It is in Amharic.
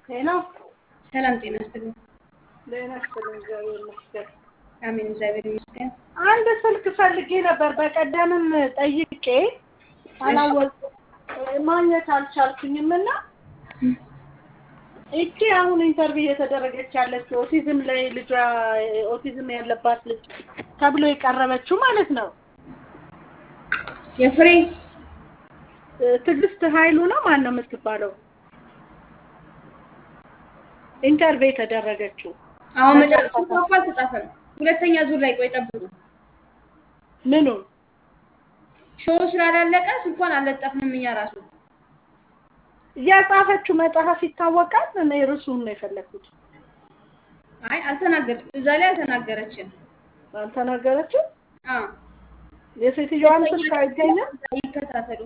ሄሎ ሰላም ጤና ይስጥልኝ። ደህና ይስጥልኝ። እግዚአብሔር ይመስገን። አሜን። እግዚአብሔር ይመስገን። አንድ ስልክ ፈልጌ ነበር። በቀደምም ጠይቄ ማግኘት አልቻልኩኝም እና እቺ አሁን ኢንተርቪው እየተደረገች ያለችው ኦቲዝም ላይ ልጇ ኦቲዝም ያለባት ልጅ ተብሎ የቀረበችው ማለት ነው። የፍሬ ትዕግስት ኃይሉ ነው ማን ነው የምትባለው? ኢንተርቪው የተደረገችው አሁን መጨረሻው እንኳን ተጻፈም ሁለተኛ ዙር ላይ ቆይ ጠብቁ። ምኑ ሾው ስላላለቀ ስልኳን አልለጠፍንም እኛ ራሱ ያጻፈችው መጽሐፍ ይታወቃል። እኔ ርዕሱን ነው የፈለኩት። አይ አልተናገረችም። እዛ ላይ አልተናገረችም። አልተናገረችም? አዎ የሴትዮዋን ስልክ አይገኝም። ይከታተሉ።